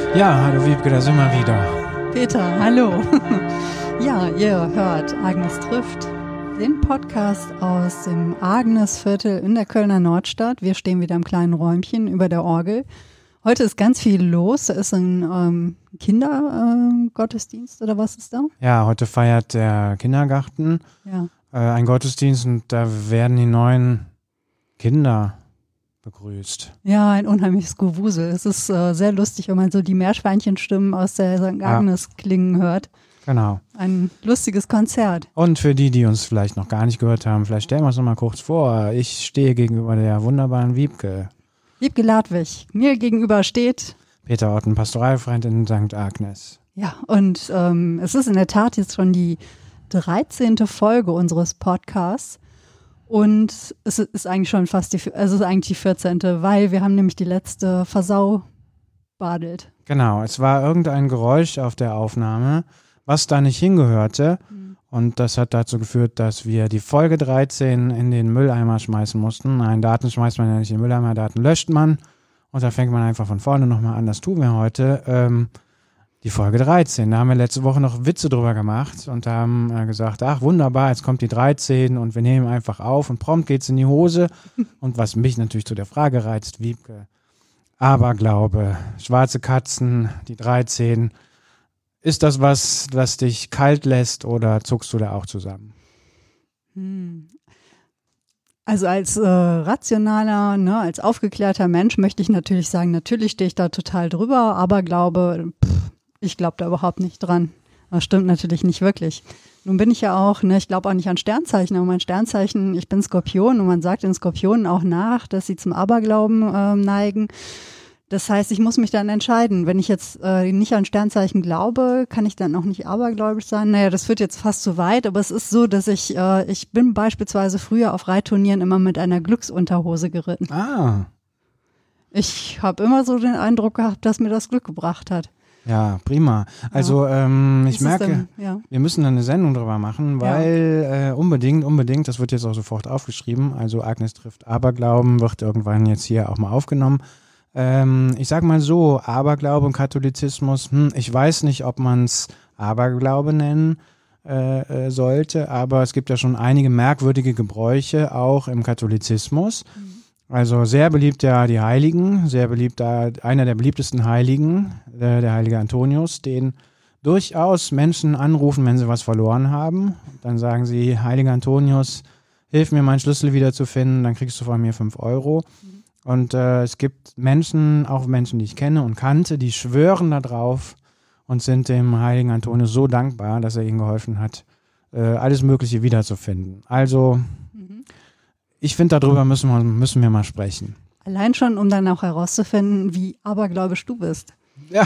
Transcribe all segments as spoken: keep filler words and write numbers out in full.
Ja, hallo Wiebke, da sind wir wieder. Peter, hallo. Ja, ihr hört Agnes trifft, den Podcast aus dem Agnesviertel in der Kölner Nordstadt. Wir stehen wieder im kleinen Räumchen über der Orgel. Heute ist ganz viel los. Da ist ein ähm, Kindergottesdienst äh, oder was ist da? Ja, heute feiert der Kindergarten Ja. äh, ein Gottesdienst und da werden die neuen Kinder begrüßt. Ja, ein unheimliches Gewusel. Es ist äh, sehr lustig, wenn man so die Meerschweinchenstimmen aus der Sankt Agnes klingen hört. Genau. Ein lustiges Konzert. Und für die, die uns vielleicht noch gar nicht gehört haben, vielleicht stellen wir es nochmal kurz vor. Ich stehe gegenüber der wunderbaren Wiebke. Wiebke Ladwig. Mir gegenüber steht Peter Otten, Pastoralfreund in Sankt Agnes. Ja, und ähm, es ist in der Tat jetzt schon die dreizehnte Folge unseres Podcasts und es ist eigentlich schon fast die, also es ist eigentlich die vierzehnte, weil wir haben nämlich die letzte versaubadelt. Genau, es war irgendein Geräusch auf der Aufnahme, was da nicht hingehörte. Mhm. Und das hat dazu geführt, dass wir die Folge dreizehn in den Mülleimer schmeißen mussten. Nein, Daten schmeißt man ja nicht in den Mülleimer, Daten löscht man. Und da fängt man einfach von vorne nochmal an. Das tun wir heute. Ähm, die Folge dreizehn. Da haben wir letzte Woche noch Witze drüber gemacht und haben äh, gesagt, ach wunderbar, jetzt kommt die dreizehn und wir nehmen einfach auf und prompt geht's in die Hose. Und was mich natürlich zu der Frage reizt, Wiebke, Aberglaube, schwarze Katzen, die dreizehn. Ist das was, was dich kalt lässt oder zuckst du da auch zusammen? Hm. Also als äh, rationaler, ne, als aufgeklärter Mensch möchte ich natürlich sagen, natürlich stehe ich da total drüber, aber glaube, pff, ich glaube da überhaupt nicht dran. Das stimmt natürlich nicht wirklich. Nun bin ich ja auch, ne, ich glaube auch nicht an Sternzeichen, aber mein Sternzeichen, ich bin Skorpion und man sagt den Skorpionen auch nach, dass sie zum Aberglauben äh, neigen. Das heißt, ich muss mich dann entscheiden. Wenn ich jetzt äh, nicht an Sternzeichen glaube, kann ich dann auch nicht abergläubisch sein. Naja, das führt jetzt fast zu weit, aber es ist so, dass ich, äh, ich bin beispielsweise früher auf Reitturnieren immer mit einer Glücksunterhose geritten. Ah. Ich habe immer so den Eindruck gehabt, dass mir das Glück gebracht hat. Ja, prima. Also ja. ähm, ich merke, denn, ja. wir müssen da eine Sendung drüber machen, weil ja. äh, unbedingt, unbedingt, das wird jetzt auch sofort aufgeschrieben, also Agnes trifft Aberglauben, wird irgendwann jetzt hier auch mal aufgenommen. Ähm, ich sag mal so, Aberglaube und Katholizismus, hm, ich weiß nicht, ob man es Aberglaube nennen äh, äh, sollte, aber es gibt ja schon einige merkwürdige Gebräuche auch im Katholizismus. Mhm. Also sehr beliebt ja die Heiligen, sehr beliebt da einer der beliebtesten Heiligen, äh, der heilige Antonius, den durchaus Menschen anrufen, wenn sie was verloren haben. Dann sagen sie, heiliger Antonius, hilf mir, meinen Schlüssel wiederzufinden, dann kriegst du von mir fünf Euro. Mhm. Und äh, es gibt Menschen, auch Menschen, die ich kenne und kannte, die schwören da drauf und sind dem heiligen Antonius so dankbar, dass er ihnen geholfen hat, äh, alles Mögliche wiederzufinden. Also mhm. ich finde, darüber müssen wir, müssen wir mal sprechen. Allein schon, um dann auch herauszufinden, wie abergläubisch du bist. Ja,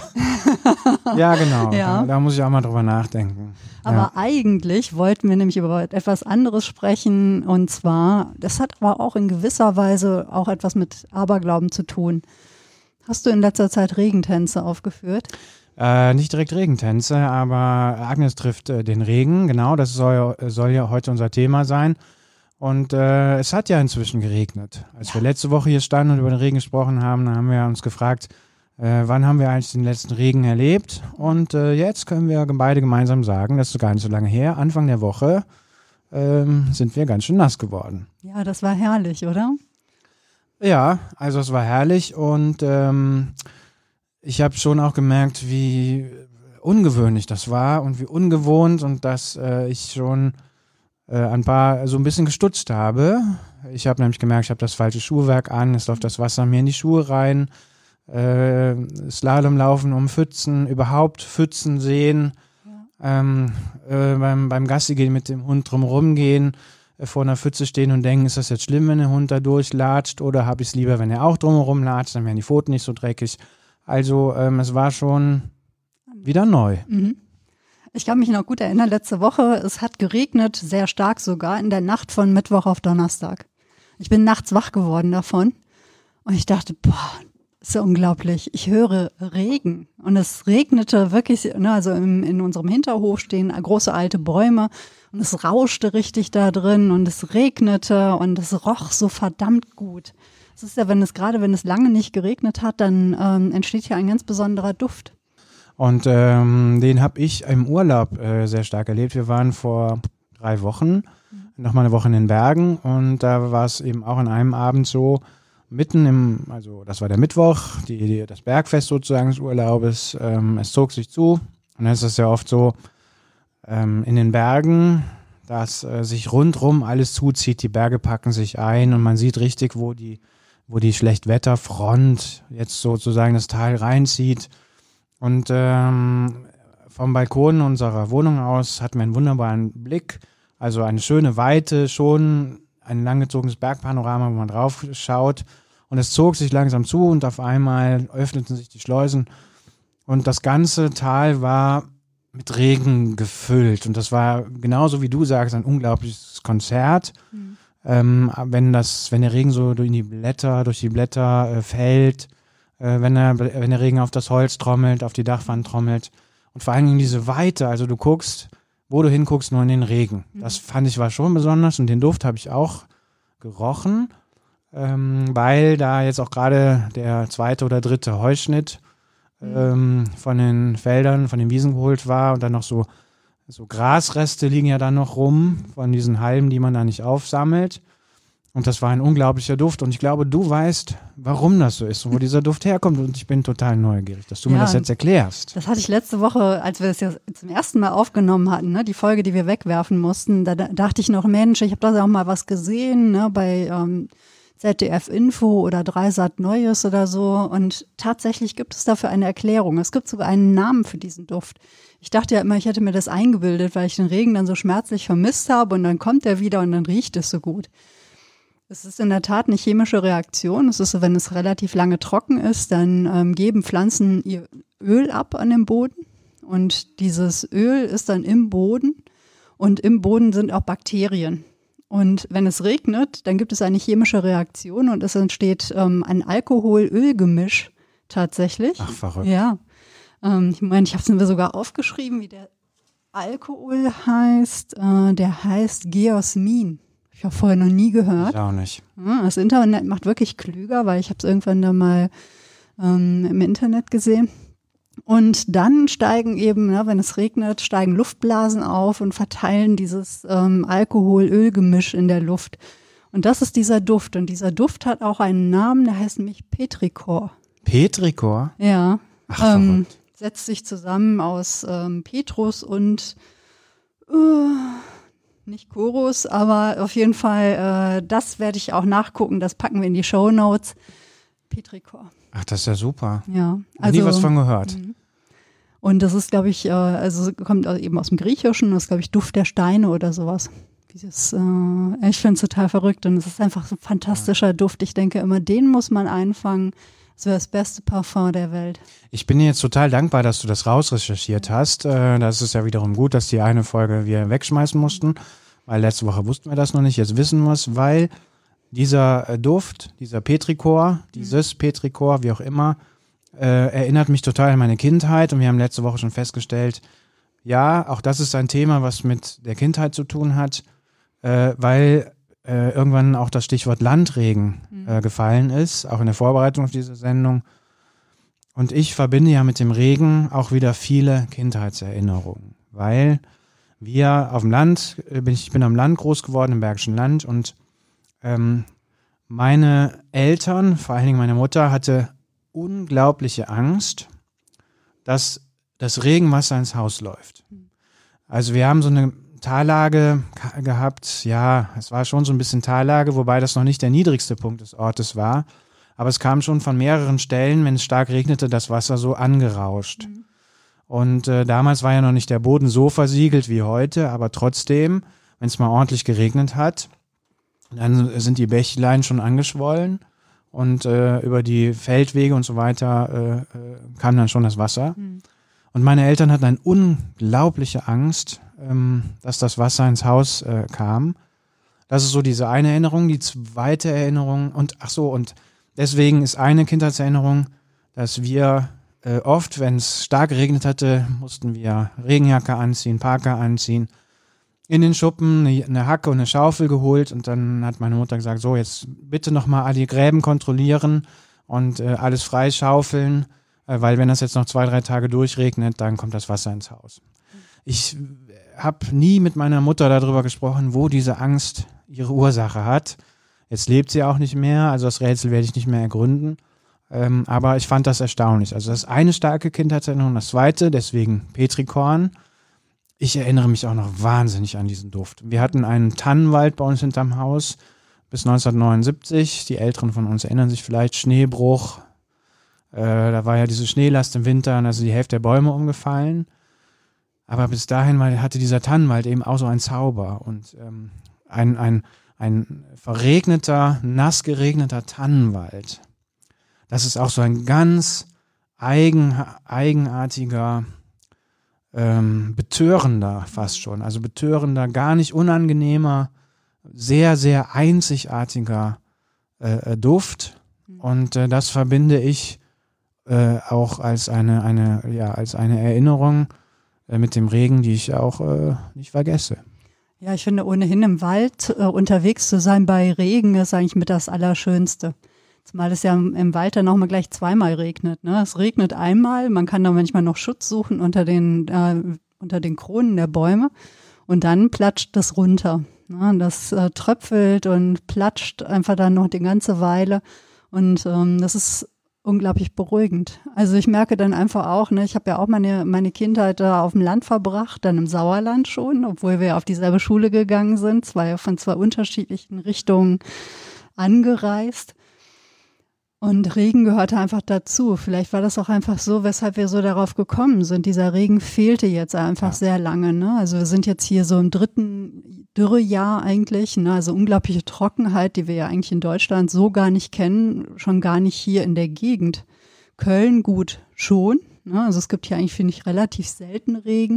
ja genau. Ja. Da, da muss ich auch mal drüber nachdenken. Aber ja. eigentlich wollten wir nämlich über etwas anderes sprechen und zwar, das hat aber auch in gewisser Weise auch etwas mit Aberglauben zu tun. Hast du in letzter Zeit Regentänze aufgeführt? Äh, nicht direkt Regentänze, aber Agnes trifft äh, den Regen, genau, das soll, soll ja heute unser Thema sein. Und äh, es hat ja inzwischen geregnet. Als ja. wir letzte Woche hier standen und über den Regen gesprochen haben, dann haben wir uns gefragt, Äh, wann haben wir eigentlich den letzten Regen erlebt? Und äh, jetzt können wir beide gemeinsam sagen, das ist gar nicht so lange her, Anfang der Woche ähm, sind wir ganz schön nass geworden. Ja, das war herrlich, oder? Ja, also es war herrlich und ähm, ich habe schon auch gemerkt, wie ungewöhnlich das war und wie ungewohnt und dass äh, ich schon äh, ein paar so ein bisschen gestutzt habe. Ich habe nämlich gemerkt, ich habe das falsche Schuhwerk an, es läuft das Wasser mir in die Schuhe rein. Äh, Slalom laufen um Pfützen, überhaupt Pfützen sehen, ja. ähm, äh, beim, beim Gassi gehen mit dem Hund drumherum gehen, äh, vor einer Pfütze stehen und denken, ist das jetzt schlimm, wenn der Hund da durchlatscht oder habe ich es lieber, wenn er auch drumherum latscht, dann wären die Pfoten nicht so dreckig. Also ähm, es war schon wieder neu. Mhm. Ich kann mich noch gut erinnern, letzte Woche, es hat geregnet, sehr stark sogar, in der Nacht von Mittwoch auf Donnerstag. Ich bin nachts wach geworden davon und ich dachte, boah, ist ja unglaublich. Ich höre Regen und es regnete wirklich, ne, also im, in unserem Hinterhof stehen große alte Bäume und es rauschte richtig da drin und es regnete und es roch so verdammt gut. Es ist ja, wenn es gerade, wenn es lange nicht geregnet hat, dann ähm, entsteht hier ein ganz besonderer Duft. Und ähm, den habe ich im Urlaub äh, sehr stark erlebt. Wir waren vor drei Wochen, mhm. nochmal eine Woche in den Bergen und da war es eben auch an einem Abend so, mitten im, also das war der Mittwoch, die, die, das Bergfest sozusagen des Urlaubes, ähm, es zog sich zu und dann ist es ja oft so ähm, in den Bergen, dass äh, sich rundrum alles zuzieht, die Berge packen sich ein und man sieht richtig, wo die, wo die Schlechtwetterfront jetzt sozusagen das Tal reinzieht. Und ähm, vom Balkon unserer Wohnung aus hatten wir einen wunderbaren Blick, also eine schöne Weite, schon ein langgezogenes Bergpanorama, wo man drauf schaut. Und es zog sich langsam zu und auf einmal öffneten sich die Schleusen und das ganze Tal war mit Regen gefüllt. Und das war genauso wie du sagst, ein unglaubliches Konzert. Mhm. Ähm, wenn das, wenn der Regen so durch die Blätter, durch die Blätter äh, fällt, Wenn der, wenn der Regen auf das Holz trommelt, auf die Dachwand trommelt und vor allen Dingen diese Weite, also du guckst, wo du hinguckst, nur in den Regen. Das fand ich war schon besonders und den Duft habe ich auch gerochen, ähm, weil da jetzt auch gerade der zweite oder dritte Heuschnitt ähm, von den Feldern, von den Wiesen geholt war und dann noch so, so Grasreste liegen ja dann noch rum von diesen Halmen, die man da nicht aufsammelt. Und das war ein unglaublicher Duft. Und ich glaube, du weißt, warum das so ist und wo dieser Duft herkommt. Und ich bin total neugierig, dass du ja, mir das jetzt erklärst. Das hatte ich letzte Woche, als wir das ja zum ersten Mal aufgenommen hatten, ne, die Folge, die wir wegwerfen mussten. Da, da dachte ich noch, Mensch, ich habe da auch mal was gesehen, ne, bei ähm, Z D F Info oder Dreisat Neues oder so. Und tatsächlich gibt es dafür eine Erklärung. Es gibt sogar einen Namen für diesen Duft. Ich dachte ja immer, ich hätte mir das eingebildet, weil ich den Regen dann so schmerzlich vermisst habe. Und dann kommt er wieder und dann riecht es so gut. Es ist in der Tat eine chemische Reaktion. Es ist so, wenn es relativ lange trocken ist, dann ähm, geben Pflanzen ihr Öl ab an dem Boden. Und dieses Öl ist dann im Boden. Und im Boden sind auch Bakterien. Und wenn es regnet, dann gibt es eine chemische Reaktion und es entsteht ähm, ein Alkohol-Öl-Gemisch tatsächlich. Ach, verrückt. Ja. Ähm, ich meine, ich habe es mir sogar aufgeschrieben, wie der Alkohol heißt. Äh, der heißt Geosmin. Ich habe vorher noch nie gehört. Ich auch nicht. Ja, das Internet macht wirklich klüger, weil ich habe es irgendwann da mal ähm, im Internet gesehen. Und dann steigen eben, ne, wenn es regnet, steigen Luftblasen auf und verteilen dieses ähm, Alkohol-Öl-Gemisch in der Luft. Und das ist dieser Duft. Und dieser Duft hat auch einen Namen, der heißt nämlich Petrichor. Petrichor? Ja. Ach, ähm, setzt sich zusammen aus ähm, Petrus und äh, nicht Chorus, aber auf jeden Fall, äh, das werde ich auch nachgucken, das packen wir in die Shownotes. Petrichor. Ach, das ist ja super. Ja. Also, nie was von gehört. M- Und das ist, glaube ich, äh, also kommt eben aus dem Griechischen, das ist, glaube ich, Duft der Steine oder sowas. Dieses, äh, ich finde es total verrückt und es ist einfach so ein fantastischer ja. Duft. Ich denke immer, den muss man einfangen. Das wäre das beste Parfum der Welt. Ich bin dir jetzt total dankbar, dass du das rausrecherchiert hast. Äh, das ist ja wiederum gut, dass die eine Folge wir wegschmeißen mussten, weil letzte Woche wussten wir das noch nicht. Jetzt wissen wir es, weil dieser äh, Duft, dieser Petrichor, dieses mhm. Petrichor, wie auch immer, äh, erinnert mich total an meine Kindheit. Und wir haben letzte Woche schon festgestellt, ja, auch das ist ein Thema, was mit der Kindheit zu tun hat, äh, weil äh, irgendwann auch das Stichwort Landregen mhm. äh, gefallen ist, auch in der Vorbereitung auf diese Sendung. Und ich verbinde ja mit dem Regen auch wieder viele Kindheitserinnerungen, weil wir auf dem Land, bin ich, ich bin am Land groß geworden, im Bergischen Land, und ähm, meine Eltern, vor allen Dingen meine Mutter, hatte unglaubliche Angst, dass das Regenwasser ins Haus läuft. Also wir haben so eine Tallage gehabt, ja, es war schon so ein bisschen Tallage, wobei das noch nicht der niedrigste Punkt des Ortes war, aber es kam schon von mehreren Stellen, wenn es stark regnete, das Wasser so angerauscht. Mhm. Und äh, damals war ja noch nicht der Boden so versiegelt wie heute, aber trotzdem, wenn es mal ordentlich geregnet hat, dann sind die Bächlein schon angeschwollen und äh, über die Feldwege und so weiter äh, äh, kam dann schon das Wasser. Mhm. Und meine Eltern hatten eine unglaubliche Angst, ähm, dass das Wasser ins Haus äh, kam. Das ist so diese eine Erinnerung. Die zweite Erinnerung, und ach so, und deswegen ist eine Kindheitserinnerung, dass wir äh, oft, wenn es stark geregnet hatte, mussten wir Regenjacke anziehen, Parker anziehen. in den Schuppen eine, eine Hacke und eine Schaufel geholt und dann hat meine Mutter gesagt, so jetzt bitte nochmal alle Gräben kontrollieren und äh, alles freischaufeln, äh, weil wenn das jetzt noch zwei, drei Tage durchregnet, dann kommt das Wasser ins Haus. Ich habe nie mit meiner Mutter darüber gesprochen, wo diese Angst ihre Ursache hat. Jetzt lebt sie auch nicht mehr, also das Rätsel werde ich nicht mehr ergründen. Ähm, aber ich fand das erstaunlich. Also das eine starke Kindheitserinnerung, das zweite, deswegen Petrikorn. Ich erinnere mich auch noch wahnsinnig an diesen Duft. Wir hatten einen Tannenwald bei uns hinterm Haus bis neunzehnhundertneunundsiebzig. Die Älteren von uns erinnern sich vielleicht, Schneebruch. Äh, da war ja diese Schneelast im Winter und also die Hälfte der Bäume umgefallen. Aber bis dahin mal hatte dieser Tannenwald eben auch so einen Zauber. Und ähm, ein, ein, ein verregneter, nass geregneter Tannenwald. Das ist auch so ein ganz eigen, eigenartiger, ähm, betörender fast schon. Also betörender, gar nicht unangenehmer, sehr, sehr einzigartiger äh, Duft. Und äh, das verbinde ich äh, auch als eine, eine, ja, als eine Erinnerung äh, mit dem Regen, die ich auch äh, nicht vergesse. Ja, ich finde ohnehin im Wald äh, unterwegs zu sein bei Regen ist eigentlich mit das Allerschönste. Zumal es ja im, im Wald dann nochmal gleich zweimal regnet. Ne? Es regnet einmal, man kann da manchmal noch Schutz suchen unter den, äh, unter den Kronen der Bäume und dann platscht das runter. Ne? Das äh, tröpfelt und platscht einfach dann noch die ganze Weile und ähm, das ist unglaublich beruhigend. Also ich merke dann einfach auch, ne, ich habe ja auch meine, meine Kindheit da auf dem Land verbracht, dann im Sauerland schon, obwohl wir auf dieselbe Schule gegangen sind, zwei von zwei unterschiedlichen Richtungen angereist. Und Regen gehörte einfach dazu. Vielleicht war das auch einfach so, weshalb wir so darauf gekommen sind. Dieser Regen fehlte jetzt einfach ja. sehr lange. Ne? Also wir sind jetzt hier so im dritten Dürrejahr eigentlich. Ne? Also unglaubliche Trockenheit, die wir ja eigentlich in Deutschland so gar nicht kennen, schon gar nicht hier in der Gegend. Köln gut schon. Ne? Also es gibt hier eigentlich, finde ich, relativ selten Regen.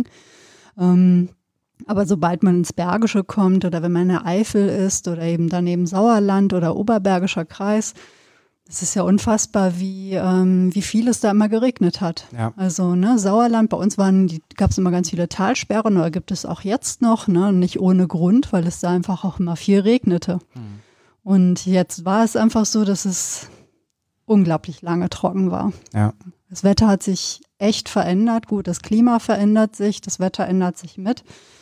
Ähm, aber sobald man ins Bergische kommt oder wenn man in der Eifel ist oder eben daneben Sauerland oder Oberbergischer Kreis, es ist ja unfassbar, wie, ähm, wie viel es da immer geregnet hat. Ja. Also ne, Sauerland, bei uns waren, gab es immer ganz viele Talsperren, oder gibt es auch jetzt noch, ne, nicht ohne Grund, weil es da einfach auch immer viel regnete. Mhm. Und jetzt war es einfach so, dass es unglaublich lange trocken war. Ja. Das Wetter hat sich echt verändert. Gut, das Klima verändert sich, das Wetter ändert sich mit.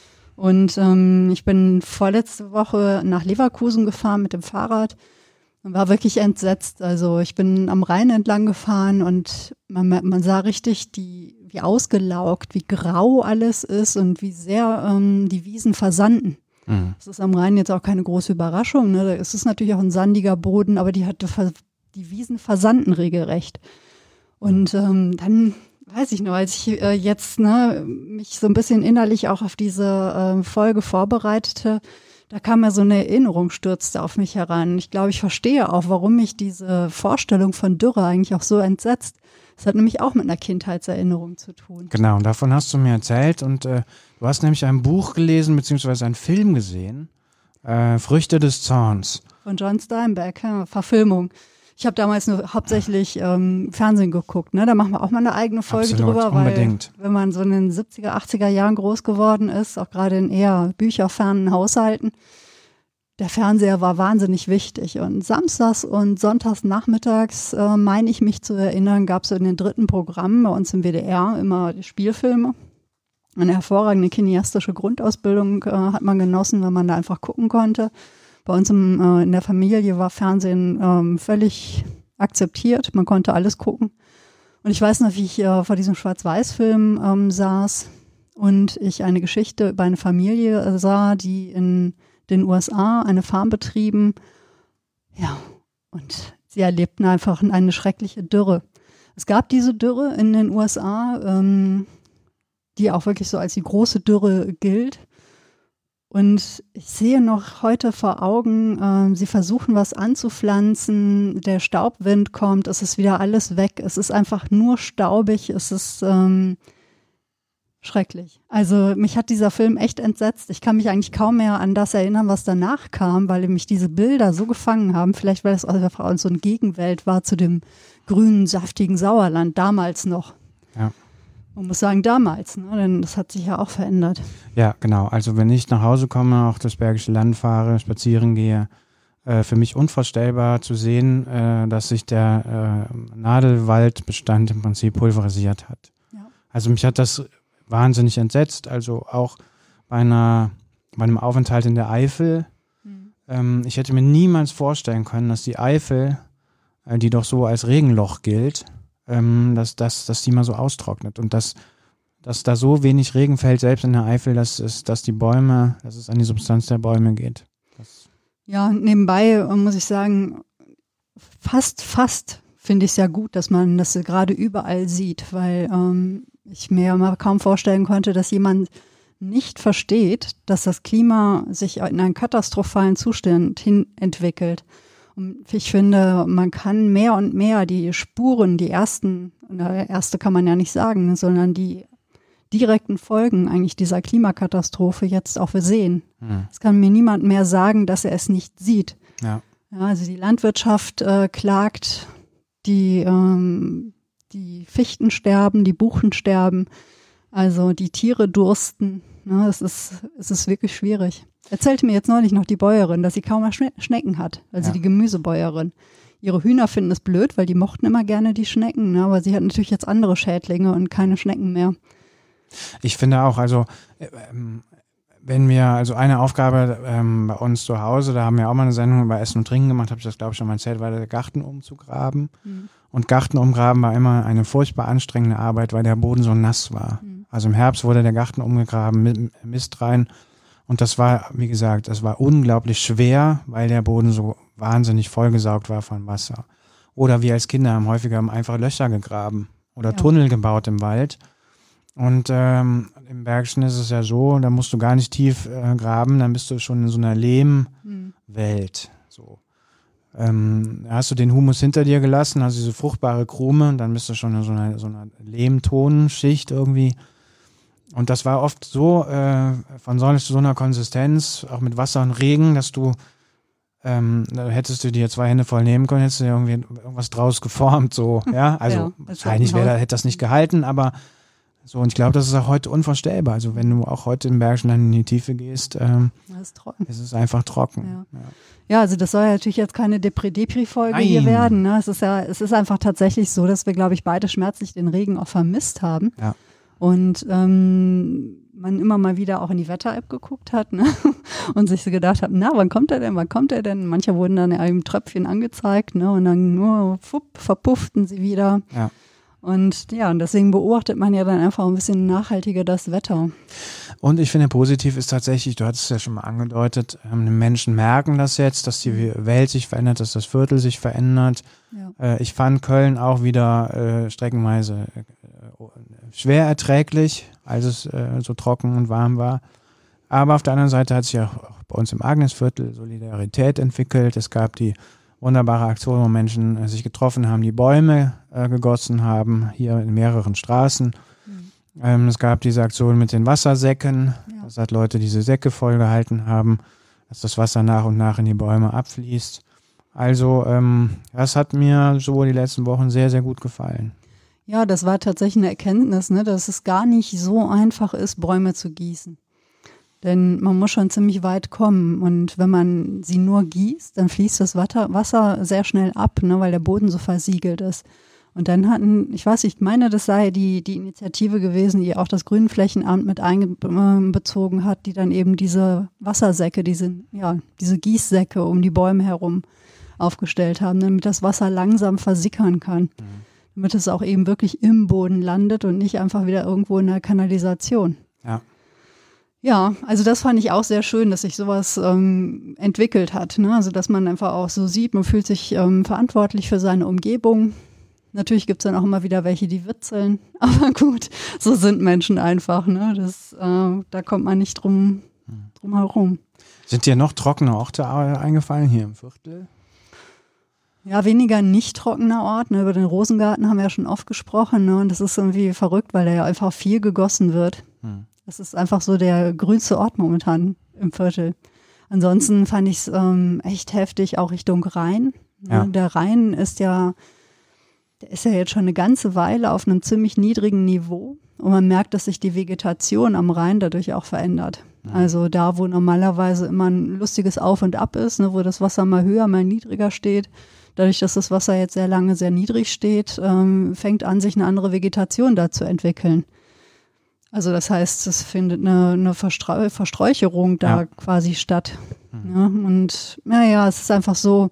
Und ähm, ich bin vorletzte Woche nach Leverkusen gefahren mit dem Fahrrad. Man war wirklich entsetzt. Also ich bin am Rhein entlang gefahren und man, man sah richtig, die, wie ausgelaugt, wie grau alles ist und wie sehr ähm, die Wiesen versanden. Mhm. Das ist am Rhein jetzt auch keine große Überraschung. Ne? Es ist natürlich auch ein sandiger Boden, aber die, hatte, die Wiesen versanden regelrecht. Und ähm, dann weiß ich noch, als ich äh, jetzt ne, mich so ein bisschen innerlich auch auf diese äh, Folge vorbereitete, da kam ja so eine Erinnerung, stürzte auf mich heran. Ich glaube, ich verstehe auch, warum mich diese Vorstellung von Dürre eigentlich auch so entsetzt. Das hat nämlich auch mit einer Kindheitserinnerung zu tun. Genau, und davon hast du mir erzählt. Und äh, du hast nämlich ein Buch gelesen, beziehungsweise einen Film gesehen, äh, Früchte des Zorns. Von John Steinbeck, ja, Verfilmung. Ich habe damals nur hauptsächlich ähm, Fernsehen geguckt. Ne? Da machen wir auch mal eine eigene Folge Absolut, drüber, unbedingt. Weil wenn man so in den siebziger, achtziger Jahren groß geworden ist, auch gerade in eher bücherfernen Haushalten, der Fernseher war wahnsinnig wichtig. Und samstags und sonntags nachmittags, äh, meine ich mich zu erinnern, gab es in den dritten Programmen bei uns im W D R immer die Spielfilme. Eine hervorragende kineastische Grundausbildung äh, hat man genossen, wenn man da einfach gucken konnte. Bei uns im, äh, in der Familie war Fernsehen ähm, völlig akzeptiert. Man konnte alles gucken. Und ich weiß noch, wie ich äh, vor diesem Schwarz-Weiß-Film ähm, saß und ich eine Geschichte über eine Familie äh, sah, die in den U S A eine Farm betrieben. Ja, und sie erlebten einfach eine schreckliche Dürre. Es gab diese Dürre in den U S A, ähm, die auch wirklich so als die große Dürre gilt. Und ich sehe noch heute vor Augen, äh, sie versuchen was anzupflanzen, der Staubwind kommt, es ist wieder alles weg, es ist einfach nur staubig, es ist ähm, schrecklich. Also mich hat dieser Film echt entsetzt. Ich kann mich eigentlich kaum mehr an das erinnern, was danach kam, weil mich diese Bilder so gefangen haben. Vielleicht, weil es einfach so eine Gegenwelt war zu dem grünen, saftigen Sauerland, damals noch. Ja. Man muss sagen, damals, ne? Denn das hat sich ja auch verändert. Ja, genau. Also wenn ich nach Hause komme, auch das Bergische Land fahre, spazieren gehe, äh, für mich unvorstellbar zu sehen, äh, dass sich der äh, Nadelwaldbestand im Prinzip pulverisiert hat. Ja. Also mich hat das wahnsinnig entsetzt. Also auch bei, einer, bei einem Aufenthalt in der Eifel. Mhm. Ähm, ich hätte mir niemals vorstellen können, dass die Eifel, äh, die doch so als Regenloch gilt, ähm, dass, dass, dass die mal so austrocknet und dass, dass da so wenig Regen fällt, selbst in der Eifel, dass, es, dass die Bäume, dass es an die Substanz der Bäume geht. Das ja, nebenbei muss ich sagen, fast, fast finde ich es ja gut, dass man das gerade überall sieht, weil ähm, ich mir mal kaum vorstellen konnte, dass jemand nicht versteht, dass das Klima sich in einen katastrophalen Zustand hin entwickelt. Und ich finde, man kann mehr und mehr die Spuren, die ersten, na, erste kann man ja nicht sagen, sondern die direkten Folgen eigentlich dieser Klimakatastrophe jetzt auch sehen. hm. Es kann mir niemand mehr sagen, dass er es nicht sieht. Ja. Ja, also die Landwirtschaft äh, klagt, die, ähm, die Fichten sterben, die Buchen sterben, also die Tiere dursten. Ja, es ist, es ist wirklich schwierig. Erzählte mir jetzt neulich noch die Bäuerin, dass sie kaum mehr Schne- Schnecken hat, also Ja. die Gemüsebäuerin. Ihre Hühner finden es blöd, weil die mochten immer gerne die Schnecken, ne? Aber sie hat natürlich jetzt andere Schädlinge und keine Schnecken mehr. Ich finde auch, also äh, ähm, wenn wir, also eine Aufgabe ähm, bei uns zu Hause, da haben wir auch mal eine Sendung über Essen und Trinken gemacht, habe ich das glaube ich schon mal erzählt, war der Garten umzugraben. Mhm. Und Garten umgraben war immer eine furchtbar anstrengende Arbeit, weil der Boden so nass war. Mhm. Also im Herbst wurde der Garten umgegraben, mit Mist rein. Und das war, wie gesagt, das war unglaublich schwer, weil der Boden so wahnsinnig vollgesaugt war von Wasser. Oder wir als Kinder haben häufiger einfach Löcher gegraben oder ja. Tunnel gebaut im Wald. Und ähm, im Bergischen ist es ja so, da musst du gar nicht tief äh, graben, dann bist du schon in so einer Lehmwelt. Mhm. So. Ähm, hast du den Humus hinter dir gelassen, hast diese fruchtbare Krume und dann bist du schon in so einer, so einer Lehmtonschicht irgendwie. Und das war oft so, äh, von so, so einer Konsistenz, auch mit Wasser und Regen, dass du, ähm, da hättest du dir zwei Hände voll nehmen können, hättest du dir irgendwie irgendwas draus geformt, so, ja. Also, ja, wahrscheinlich wäre, hätte das nicht gehalten, aber so, und ich glaube, das ist auch heute unvorstellbar. Also, wenn du auch heute im Bergischen Land in die Tiefe gehst, ähm, das ist trocken. ist es einfach trocken. Ja. Ja. Ja, also das soll ja natürlich jetzt keine Depri-Depri-Folge hier werden. Ne? Es ist ja, es ist einfach tatsächlich so, dass wir, glaube ich, beide schmerzlich den Regen auch vermisst haben. Ja. Und ähm, man immer mal wieder auch in die Wetter-App geguckt hat, ne? Und sich so gedacht hat, na, wann kommt er denn, wann kommt er denn? Manche wurden dann ja im Tröpfchen angezeigt, ne? Und dann nur fupp, verpufften sie wieder. Ja. Und ja, und deswegen beobachtet man ja dann einfach ein bisschen nachhaltiger das Wetter. Und ich finde, positiv ist tatsächlich, du hattest es ja schon mal angedeutet, ähm, die Menschen merken das jetzt, dass die Welt sich verändert, dass das Viertel sich verändert. Ja. Äh, ich fand Köln auch wieder äh, streckenweise äh, schwer erträglich, als es äh, so trocken und warm war. Aber auf der anderen Seite hat sich auch bei uns im Agnesviertel Solidarität entwickelt. Es gab die wunderbare Aktion, wo Menschen äh, sich getroffen haben, die Bäume äh, gegossen haben, hier in mehreren Straßen. Mhm. Ähm, es gab diese Aktion mit den Wassersäcken, ja. dass halt Leute diese Säcke vollgehalten haben, dass das Wasser nach und nach in die Bäume abfließt. Also ähm, das hat mir so die letzten Wochen sehr, sehr gut gefallen. Ja, das war tatsächlich eine Erkenntnis, ne, dass es gar nicht so einfach ist, Bäume zu gießen. Denn man muss schon ziemlich weit kommen und wenn man sie nur gießt, dann fließt das Wasser sehr schnell ab, ne, weil der Boden so versiegelt ist. Und dann hatten, ich weiß nicht, ich meine, das sei die, die Initiative gewesen, die auch das Grünflächenamt mit einbezogen hat, die dann eben diese Wassersäcke, diese, ja, diese Gießsäcke um die Bäume herum aufgestellt haben, damit das Wasser langsam versickern kann. Mhm. Damit es auch eben wirklich im Boden landet und nicht einfach wieder irgendwo in der Kanalisation. Ja. Ja, also das fand ich auch sehr schön, dass sich sowas ähm, entwickelt hat. Ne? Also dass man einfach auch so sieht, man fühlt sich ähm, verantwortlich für seine Umgebung. Natürlich gibt es dann auch immer wieder welche, die witzeln. Aber gut, so sind Menschen einfach. Ne? Das, äh, da kommt man nicht drum, drum herum. Sind dir noch trockene Orte eingefallen hier im Viertel? Ja, weniger nicht trockener Ort. Ne? Über den Rosengarten haben wir ja schon oft gesprochen. Ne? Und das ist irgendwie verrückt, weil da ja einfach viel gegossen wird. Hm. Das ist einfach so der grünste Ort momentan im Viertel. Ansonsten fand ich es ähm, echt heftig, auch Richtung Rhein. Ja. Der Rhein ist ja, der ist ja jetzt schon eine ganze Weile auf einem ziemlich niedrigen Niveau. Und man merkt, dass sich die Vegetation am Rhein dadurch auch verändert. Also da, wo normalerweise immer ein lustiges Auf und Ab ist, ne, wo das Wasser mal höher, mal niedriger steht, dadurch, dass das Wasser jetzt sehr lange sehr niedrig steht, ähm, fängt an, sich eine andere Vegetation da zu entwickeln. Also das heißt, es findet eine, eine Verstreu- Versträucherung da ja. quasi statt. Mhm. Ja, und naja, es ist einfach so,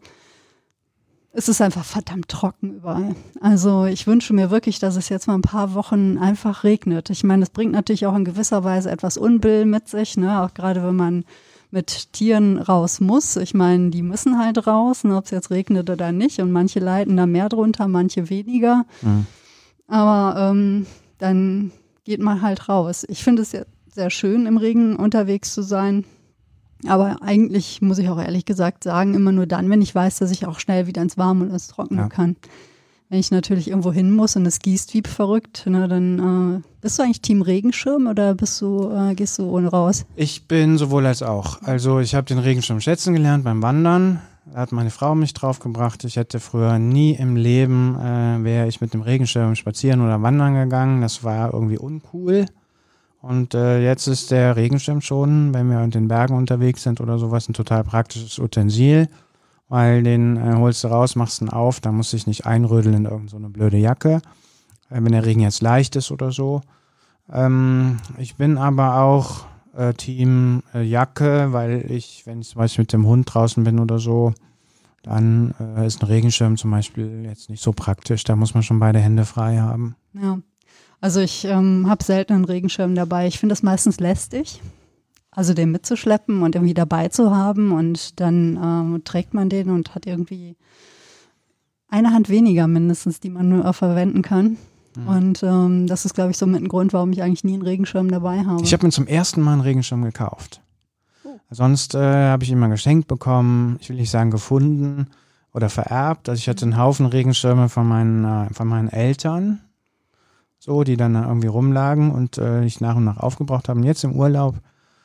es ist einfach verdammt trocken überall. Also ich wünsche mir wirklich, dass es jetzt mal ein paar Wochen einfach regnet. Ich meine, das bringt natürlich auch in gewisser Weise etwas Unbill mit sich, ne? Auch gerade wenn man mit Tieren raus muss. Ich meine, die müssen halt raus, ne? Ob es jetzt regnet oder nicht. Und manche leiden da mehr drunter, manche weniger. Mhm. Aber ähm, dann geht man halt raus. Ich finde es ja sehr schön, im Regen unterwegs zu sein. Aber eigentlich muss ich auch ehrlich gesagt sagen, immer nur dann, wenn ich weiß, dass ich auch schnell wieder ins Warme und ins Trockene ja. kann. Wenn ich natürlich irgendwo hin muss und es gießt wie verrückt, ne, dann äh, bist du eigentlich Team Regenschirm oder bist du, äh, gehst du ohne raus? Ich bin sowohl als auch. Also ich habe den Regenschirm schätzen gelernt beim Wandern. Da hat meine Frau mich draufgebracht. Ich hätte früher nie im Leben, äh, wäre ich mit dem Regenschirm spazieren oder wandern gegangen. Das war irgendwie uncool. Und äh, jetzt ist der Regenschirm schon, wenn wir in den Bergen unterwegs sind oder sowas, ein total praktisches Utensil, weil den äh, holst du raus, machst ihn auf, da musst du dich nicht einrödeln in irgend so eine blöde Jacke, äh, wenn der Regen jetzt leicht ist oder so. Ähm, ich bin aber auch äh, Team äh, Jacke, weil ich, wenn ich zum Beispiel mit dem Hund draußen bin oder so, dann äh, ist ein Regenschirm zum Beispiel jetzt nicht so praktisch, da muss man schon beide Hände frei haben. Ja. Also ich ähm, habe selten einen Regenschirm dabei. Ich finde das meistens lästig, also den mitzuschleppen und irgendwie dabei zu haben und dann ähm, trägt man den und hat irgendwie eine Hand weniger mindestens, die man nur verwenden kann. Mhm. Und ähm, das ist, glaube ich, so mit ein Grund, warum ich eigentlich nie einen Regenschirm dabei habe. Ich habe mir zum ersten Mal einen Regenschirm gekauft. Oh. Sonst äh, habe ich ihn mal geschenkt bekommen, ich will nicht sagen gefunden oder vererbt. Also ich hatte einen Haufen Regenschirme von meinen, äh, von meinen Eltern. So, die dann irgendwie rumlagen und äh, ich nach und nach aufgebraucht habe. Und jetzt im Urlaub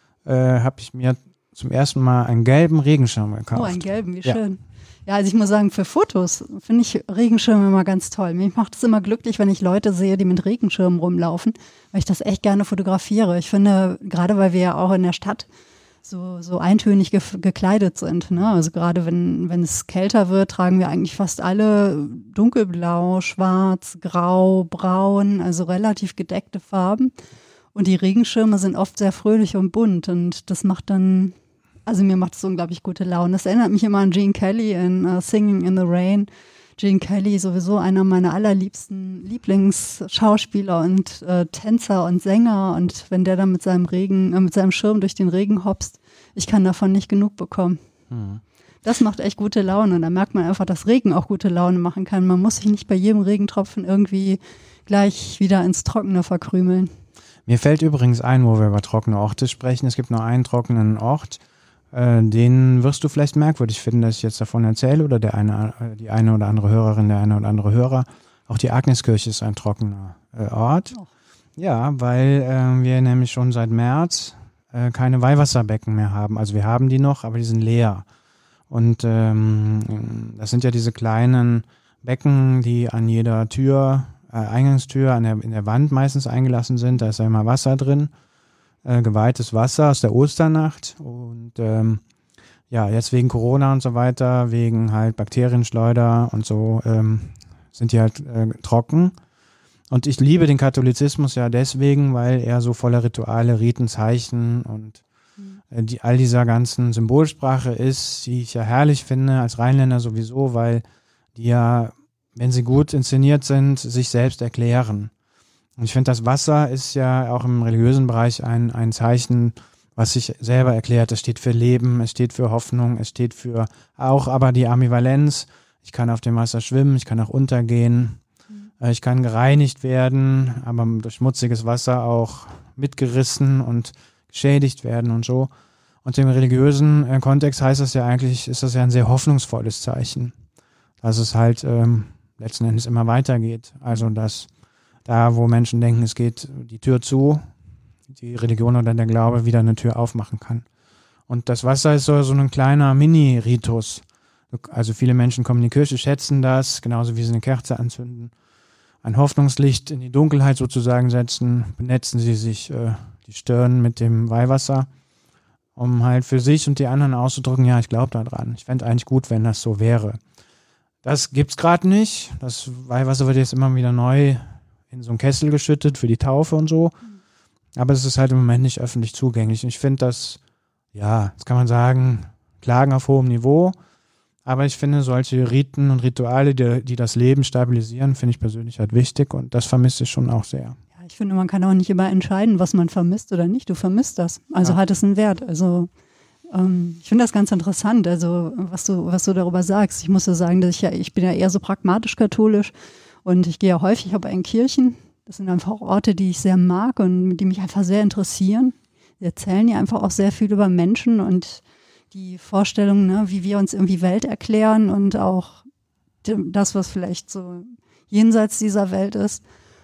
äh, habe ich mir zum ersten Mal einen gelben Regenschirm gekauft. Oh, einen gelben, wie ja. schön. Ja, also ich muss sagen, für Fotos finde ich Regenschirme immer ganz toll. Mich macht es immer glücklich, wenn ich Leute sehe, die mit Regenschirmen rumlaufen, weil ich das echt gerne fotografiere. Ich finde, gerade weil wir ja auch in der Stadt so, so eintönig ge- gekleidet sind. Ne? Also gerade wenn, wenn es kälter wird, tragen wir eigentlich fast alle dunkelblau, schwarz, grau, braun, also relativ gedeckte Farben. Und die Regenschirme sind oft sehr fröhlich und bunt und das macht dann, also mir macht es unglaublich gute Laune. Das erinnert mich immer an Gene Kelly in uh, Singing in the Rain. Gene Kelly, sowieso einer meiner allerliebsten Lieblingsschauspieler und äh, Tänzer und Sänger. Und wenn der dann mit seinem Regen, äh, mit seinem Schirm durch den Regen hopst, ich kann davon nicht genug bekommen. Mhm. Das macht echt gute Laune. Und da merkt man einfach, dass Regen auch gute Laune machen kann. Man muss sich nicht bei jedem Regentropfen irgendwie gleich wieder ins Trockene verkrümeln. Mir fällt übrigens ein, wo wir über trockene Orte sprechen. Es gibt nur einen trockenen Ort. Äh, den wirst du vielleicht merkwürdig finden, dass ich jetzt davon erzähle oder der eine, die eine oder andere Hörerin, der eine oder andere Hörer. Auch die Agneskirche ist ein trockener äh, Ort. Oh. Ja, weil äh, wir nämlich schon seit März äh, keine Weihwasserbecken mehr haben. Also wir haben die noch, aber die sind leer. Und ähm, das sind ja diese kleinen Becken, die an jeder Tür, äh, Eingangstür, an der, in der Wand meistens eingelassen sind. Da ist ja immer Wasser drin. Äh, geweihtes Wasser aus der Osternacht und ähm, ja, jetzt wegen Corona und so weiter, wegen halt Bakterienschleuder und so ähm, sind die halt äh, trocken und ich liebe den Katholizismus ja deswegen, weil er so voller Rituale, Riten, Zeichen und äh, die, all dieser ganzen Symbolsprache ist, die ich ja herrlich finde, als Rheinländer sowieso, weil die ja, wenn sie gut inszeniert sind, sich selbst erklären. Und ich finde, das Wasser ist ja auch im religiösen Bereich ein, ein Zeichen, was sich selber erklärt. Es steht für Leben, es steht für Hoffnung, es steht für auch aber die Ambivalenz. Ich kann auf dem Wasser schwimmen, ich kann auch untergehen, mhm. ich kann gereinigt werden, aber durch schmutziges Wasser auch mitgerissen und geschädigt werden und so. Und im religiösen äh, Kontext heißt das ja eigentlich, ist das ja ein sehr hoffnungsvolles Zeichen, dass es halt ähm, letzten Endes immer weitergeht. Also dass da, wo Menschen denken, es geht die Tür zu, die Religion oder der Glaube wieder eine Tür aufmachen kann. Und das Wasser ist so, so ein kleiner Mini-Ritus. Also viele Menschen kommen in die Kirche, schätzen das, genauso wie sie eine Kerze anzünden. ein Hoffnungslicht in die Dunkelheit sozusagen setzen, benetzen sie sich äh, die Stirn mit dem Weihwasser, um halt für sich und die anderen auszudrücken, ja, ich glaube da dran. Ich fände eigentlich gut, wenn das so wäre. Das gibt's gerade nicht. Das Weihwasser wird jetzt immer wieder neu in so einen Kessel geschüttet für die Taufe und so. Aber es ist halt im Moment nicht öffentlich zugänglich. Und ich finde das, ja, das kann man sagen, Klagen auf hohem Niveau. Aber ich finde, solche Riten und Rituale, die, die das Leben stabilisieren, finde ich persönlich halt wichtig. Und das vermisse ich schon auch sehr. Ja, ich finde, man kann auch nicht immer entscheiden, was man vermisst oder nicht. Du vermisst das. Also ja. Hat es einen Wert. Also ähm, ich finde das ganz interessant, also was du, was du darüber sagst. Ich muss ja sagen, dass ich ja, ich bin ja eher so pragmatisch-katholisch und ich gehe ja häufig aber in Kirchen. Das sind einfach Orte, die ich sehr mag und die mich einfach sehr interessieren. Sie erzählen ja einfach auch sehr viel über Menschen und die Vorstellung, ne, wie wir uns irgendwie Welt erklären und auch das, was vielleicht so jenseits dieser Welt ist.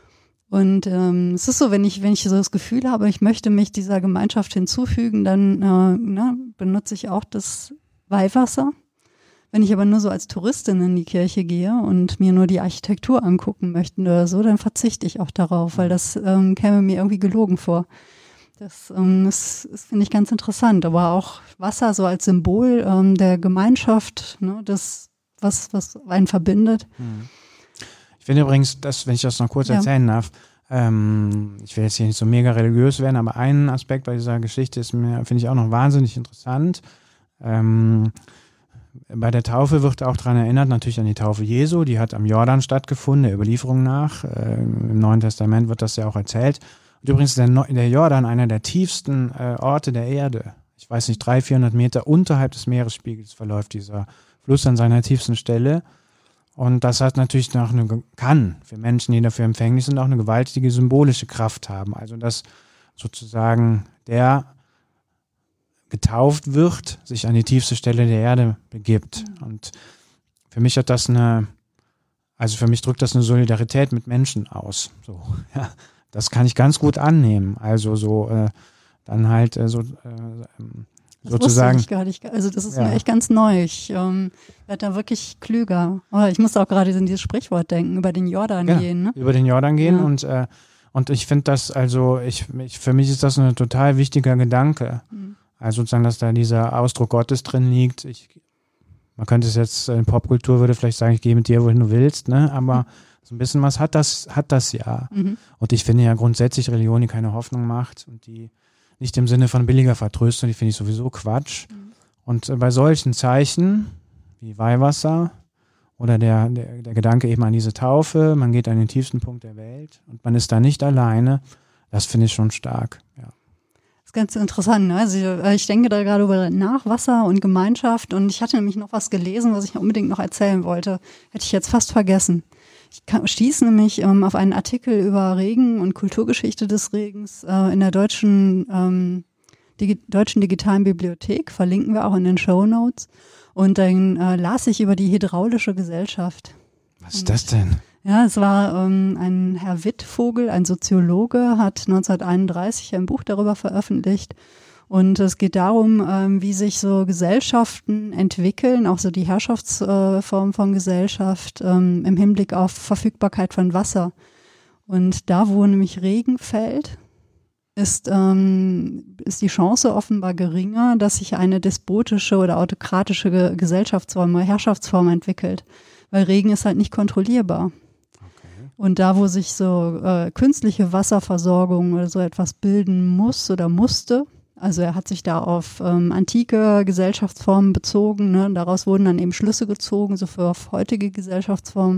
Und ähm, es ist so, wenn ich, wenn ich so das Gefühl habe, ich möchte mich dieser Gemeinschaft hinzufügen, dann äh, ne, benutze ich auch das Weihwasser. Wenn ich aber nur so als Touristin in die Kirche gehe und mir nur die Architektur angucken möchte oder so, dann verzichte ich auch darauf, weil das ähm, käme mir irgendwie gelogen vor. Das, ähm, das, das finde ich ganz interessant. Aber auch Wasser so als Symbol ähm, der Gemeinschaft, ne, das, was, was einen verbindet. Ich finde übrigens, dass, wenn ich das noch kurz Ja. erzählen darf, ähm, ich will jetzt hier nicht so mega religiös werden, aber ein Aspekt bei dieser Geschichte ist mir, finde ich auch noch wahnsinnig interessant. Ähm, Bei der Taufe wird auch daran erinnert, natürlich an die Taufe Jesu, die hat am Jordan stattgefunden, der Überlieferung nach. Äh, Im Neuen Testament wird das ja auch erzählt. Und übrigens ist der, no- der Jordan einer der tiefsten äh, Orte der Erde. Ich weiß nicht, dreihundert, vierhundert Meter unterhalb des Meeresspiegels verläuft dieser Fluss an seiner tiefsten Stelle. Und das hat natürlich noch eine, kann für Menschen, die dafür empfänglich sind, auch eine gewaltige symbolische Kraft haben. Also dass sozusagen der getauft wird, sich an die tiefste Stelle der Erde begibt. Und für mich hat das eine, also für mich drückt das eine Solidarität mit Menschen aus. So, ja, das kann ich ganz gut annehmen. Also so äh, dann halt äh, so äh, Das sozusagen. wusste ich gar nicht. Also das ist Ja. mir echt ganz neu. Ich ähm, werde da wirklich klüger. Oh, ich musste auch gerade an dieses Sprichwort denken, über den Jordan Ja, gehen. Ne? über den Jordan gehen Ja. und äh, und ich finde das, also ich, ich für mich ist das ein total wichtiger Gedanke. Mhm. Also sozusagen, dass da dieser Ausdruck Gottes drin liegt. Ich, man könnte es jetzt, in Popkultur würde vielleicht sagen, ich gehe mit dir, wohin du willst, ne? Aber so ein bisschen was hat das, hat das ja. Mhm. Und ich finde ja grundsätzlich Religion, die keine Hoffnung macht und die nicht im Sinne von billiger Vertröstung, die finde ich sowieso Quatsch. Mhm. Und äh, bei solchen Zeichen wie Weihwasser oder der, der, der Gedanke eben an diese Taufe, man geht an den tiefsten Punkt der Welt und man ist da nicht alleine, das finde ich schon stark, ja. Das ist ganz interessant. Ne? Also äh, ich denke da gerade über nach Wasser und Gemeinschaft und ich hatte nämlich noch was gelesen, was ich unbedingt noch erzählen wollte. Hätte ich jetzt fast vergessen. Ich kam, stieß nämlich ähm, auf einen Artikel über Regen und Kulturgeschichte des Regens äh, in der deutschen, ähm, Digi- deutschen digitalen Bibliothek. Verlinken wir auch in den Shownotes. Und dann äh, las ich über die Hydraulische Gesellschaft. Was ist das denn? Ja, es war ähm, ein Herr Wittvogel, ein Soziologe, hat neunzehnhunderteinunddreißig ein Buch darüber veröffentlicht. Und es geht darum, ähm, wie sich so Gesellschaften entwickeln, auch so die Herrschaftsform äh, von Gesellschaft ähm, im Hinblick auf Verfügbarkeit von Wasser. Und da, wo nämlich Regen fällt, ist, ähm, ist die Chance offenbar geringer, dass sich eine despotische oder autokratische Ge- Gesellschaftsform oder Herrschaftsform entwickelt. Weil Regen ist halt nicht kontrollierbar. Und da, wo sich so äh, künstliche Wasserversorgung oder so etwas bilden muss oder musste, also er hat sich da auf ähm, antike Gesellschaftsformen bezogen, ne? Daraus wurden dann eben Schlüsse gezogen, so für auf heutige Gesellschaftsformen.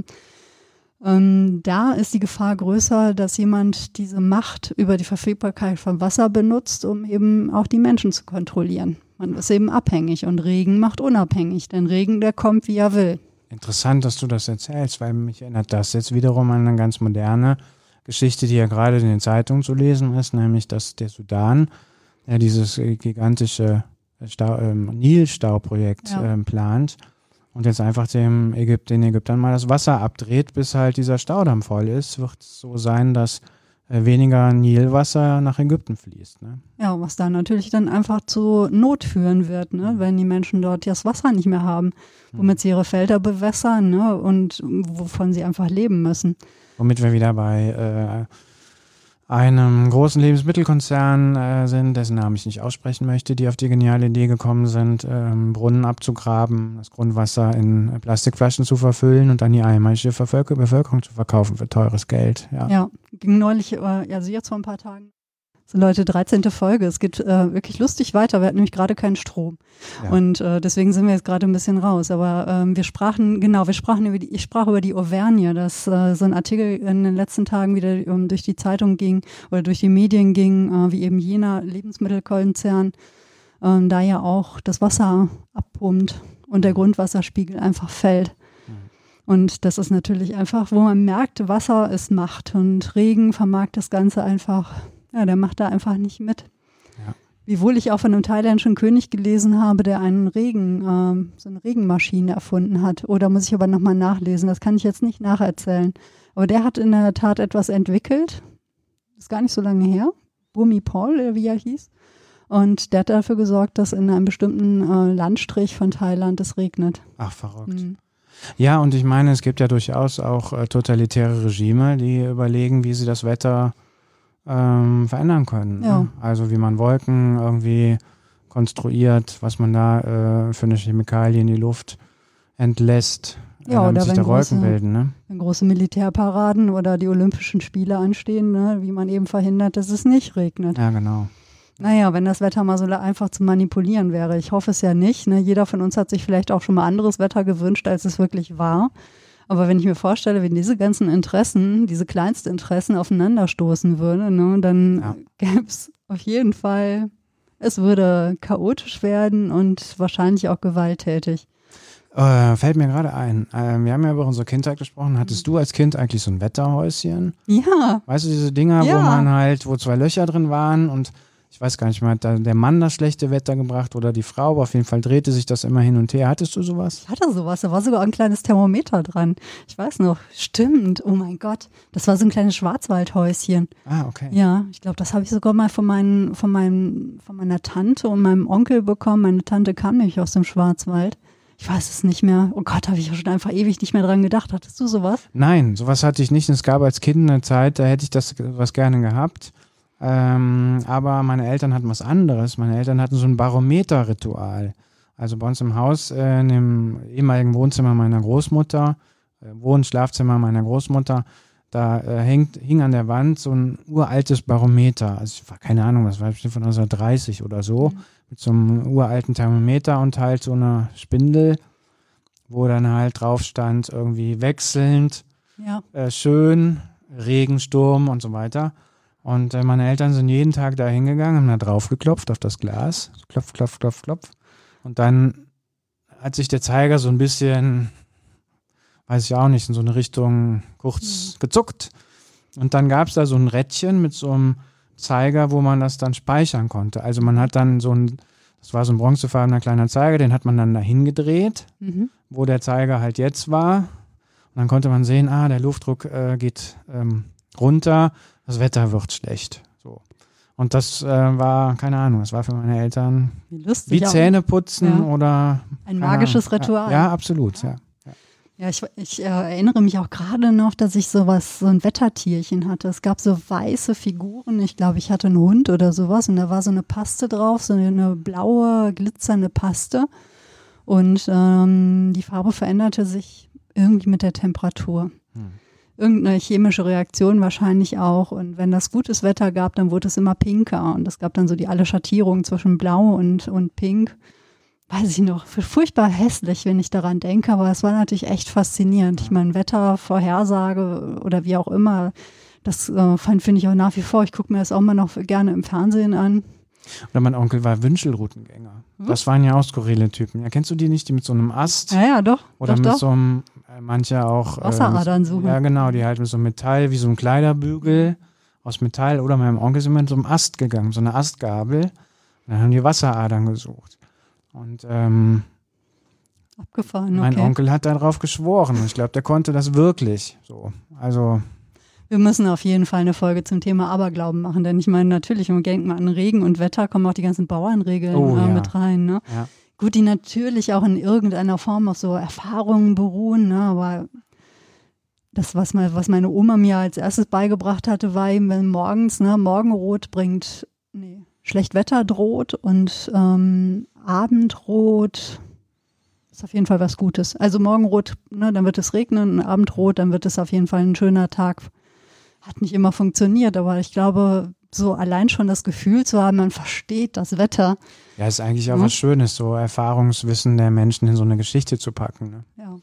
Ähm, da ist die Gefahr größer, dass jemand diese Macht über die Verfügbarkeit von Wasser benutzt, um eben auch die Menschen zu kontrollieren. Man ist eben abhängig und Regen macht unabhängig, denn Regen, der kommt, wie er will. Interessant, dass du das erzählst, weil mich erinnert das jetzt wiederum an eine ganz moderne Geschichte, die ja gerade in den Zeitungen zu lesen ist, nämlich dass der Sudan ja dieses gigantische Stau, ähm, Nilstauprojekt Ja. ähm, plant und jetzt einfach dem Ägypt, den Ägyptern mal das Wasser abdreht, bis halt dieser Staudamm voll ist. Wird es so sein, dass äh, weniger Nilwasser nach Ägypten fließt. Ne? Ja, was dann natürlich dann einfach zu Not führen wird, ne? Mhm. Wenn die Menschen dort das Wasser nicht mehr haben, womit sie ihre Felder bewässern, ne? Und wovon sie einfach leben müssen. Womit wir wieder bei äh, einem großen Lebensmittelkonzern äh, sind, dessen Namen ich nicht aussprechen möchte, die auf die geniale Idee gekommen sind, ähm, Brunnen abzugraben, das Grundwasser in äh, Plastikflaschen zu verfüllen und dann die einheimische Bevölker- Bevölkerung zu verkaufen für teures Geld. Ja, Ja, ging neulich, äh, also jetzt vor ein paar Tagen. So Leute, dreizehnte Folge. Es geht äh, wirklich lustig weiter. Wir hatten nämlich gerade keinen Strom. Ja. Und äh, deswegen sind wir jetzt gerade ein bisschen raus. Aber ähm, wir sprachen, genau, wir sprachen über die, ich sprach über die Auvergne, dass äh, so ein Artikel in den letzten Tagen wieder um, durch die Zeitung ging oder durch die Medien ging, äh, wie eben jener Lebensmittelkonzern ähm, da ja auch das Wasser abpumpt und der Grundwasserspiegel einfach fällt. Und das ist natürlich einfach, wo man merkt, Wasser ist Macht und Regen vermag das Ganze einfach. Ja, der macht da einfach nicht mit. Ja. Wiewohl ich auch von einem thailändischen König gelesen habe, der einen Regen, ähm, so eine Regenmaschine erfunden hat. Oder muss ich aber nochmal nachlesen, das kann ich jetzt nicht nacherzählen. Aber der hat in der Tat etwas entwickelt, ist gar nicht so lange her, Bhumipol, oder wie er hieß. Und der hat dafür gesorgt, dass in einem bestimmten äh, Landstrich von Thailand es regnet. Ach, verrückt. Mhm. Ja, und ich meine, es gibt ja durchaus auch äh, totalitäre Regime, die überlegen, wie sie das Wetter ähm, verändern können. Ja. Ne? Also wie man Wolken irgendwie konstruiert, was man da äh, für eine Chemikalie in die Luft entlässt, äh, Ja, damit oder sich wenn da Wolken große- bilden. Ne? Wenn große Militärparaden oder die Olympischen Spiele anstehen, ne, wie man eben verhindert, dass es nicht regnet. Ja, genau. Naja, wenn das Wetter mal so einfach zu manipulieren wäre. Ich hoffe es ja nicht. Ne? Jeder von uns hat sich vielleicht auch schon mal anderes Wetter gewünscht, als es wirklich war. Aber wenn ich mir vorstelle, wenn diese ganzen Interessen, diese kleinsten Interessen aufeinanderstoßen würden, ne, dann Ja. gäbe es auf jeden Fall, es würde chaotisch werden und wahrscheinlich auch gewalttätig. Äh, fällt mir gerade ein. Äh, wir haben ja über unsere Kindheit gesprochen. Hattest du als Kind eigentlich so ein Wetterhäuschen? Ja, Weißt du, diese Dinger, Ja. wo man halt, wo zwei Löcher drin waren und ich weiß gar nicht mehr, hat da der Mann das schlechte Wetter gebracht oder die Frau, aber auf jeden Fall drehte sich das immer hin und her. Hattest du sowas? ich hatte sowas. Da war sogar ein kleines Thermometer dran. Ich weiß noch, stimmt. Oh mein Gott. Das war so ein kleines Schwarzwaldhäuschen. Ah, okay. Ja, ich glaube, das habe ich sogar mal von, meinen, von, meinen, von meiner Tante und meinem Onkel bekommen. Meine Tante kam nämlich aus dem Schwarzwald. Ich weiß es nicht mehr. Oh Gott, habe ich ja schon einfach ewig nicht mehr dran gedacht. Hattest du sowas? Nein, sowas hatte ich nicht. Es gab als Kind eine Zeit, da hätte ich das was gerne gehabt. Ähm, aber meine Eltern hatten was anderes. Meine Eltern hatten so ein Barometer-Ritual. Also bei uns im Haus, äh, in dem ehemaligen Wohnzimmer meiner Großmutter, äh, Wohn- Schlafzimmer meiner Großmutter, da äh, hängt, hing an der Wand so ein uraltes Barometer. Also ich war keine Ahnung, was war bestimmt von neunzehnhundertdreißig oder so, Mhm. mit so einem uralten Thermometer und halt so einer Spindel, wo dann halt drauf stand, irgendwie wechselnd, Ja. äh, schön, Regen, Sturm und so weiter. Und äh, meine Eltern sind jeden Tag da hingegangen, haben da drauf geklopft auf das Glas. Klopf, klopf, klopf, klopf. Und dann hat sich der Zeiger so ein bisschen, weiß ich auch nicht, in so eine Richtung kurz Mhm. gezuckt. Und dann gab es da so ein Rädchen mit so einem Zeiger, wo man das dann speichern konnte. Also man hat dann so ein, das war so ein bronzefarbener kleiner Zeiger, den hat man dann dahin gedreht, Mhm. wo der Zeiger halt jetzt war. Und dann konnte man sehen, ah, der Luftdruck äh, geht ähm, runter, das Wetter wird schlecht. So. Und das äh, war, keine Ahnung, das war für meine Eltern Wie lustig. wie ja. Zähne putzen Ja. oder Ein keine magisches Ahnung. Ritual. Ja, ja, absolut, ja. Ja, ich, ich äh, erinnere mich auch gerade noch, dass ich sowas, so ein Wettertierchen hatte. Es gab so weiße Figuren. Ich glaube, ich hatte einen Hund oder sowas und da war so eine Paste drauf, so eine, eine blaue, glitzernde Paste. Und ähm, die Farbe veränderte sich irgendwie mit der Temperatur. Hm. Irgendeine chemische Reaktion wahrscheinlich auch. Und wenn das gutes Wetter gab, dann wurde es immer pinker. Und es gab dann so die alle Schattierungen zwischen Blau und, und Pink. Weiß ich noch, furchtbar hässlich, wenn ich daran denke, aber es war natürlich echt faszinierend. Ich meine, Wettervorhersage oder wie auch immer, das äh, finde ich auch nach wie vor. Ich gucke mir das auch mal noch gerne im Fernsehen an. Oder mein Onkel war Wünschelroutengänger. Hm? Das waren ja auch skurrile Typen. Ja, kennst du die nicht, die mit so einem Ast Ja, ja, doch. oder doch, mit doch. so einem, äh, manche auch. Wasseradern mit, suchen. Ja, genau, die halt mit so einem Metall, wie so einem Kleiderbügel aus Metall. Oder meinem Onkel sind wir mit so einem Ast gegangen, so eine Astgabel. Und dann haben die Wasseradern gesucht. Und ähm, Abgefahren, mein okay. Onkel hat darauf geschworen. Und ich glaube, der konnte das wirklich. So, also Wir müssen auf jeden Fall eine Folge zum Thema Aberglauben machen, denn ich meine, natürlich, wenn man denkt mal an Regen und Wetter, kommen auch die ganzen Bauernregeln Oh, äh, ja. mit rein. Ne? Ja. Gut, die natürlich auch in irgendeiner Form auf so Erfahrungen beruhen, ne? Aber das, was, mal, was meine Oma mir als erstes beigebracht hatte, war eben, wenn morgens, ne, Morgenrot bringt, nee, Schlechtwetter droht und ähm, Abendrot ist auf jeden Fall was Gutes. Also Morgenrot, ne, dann wird es regnen, und Abendrot, dann wird es auf jeden Fall ein schöner Tag. Hat nicht immer funktioniert, aber ich glaube, so allein schon das Gefühl zu haben, man versteht das Wetter. Ja, ist eigentlich auch Ja. was Schönes, so Erfahrungswissen der Menschen in so eine Geschichte zu packen. Ne? Ja.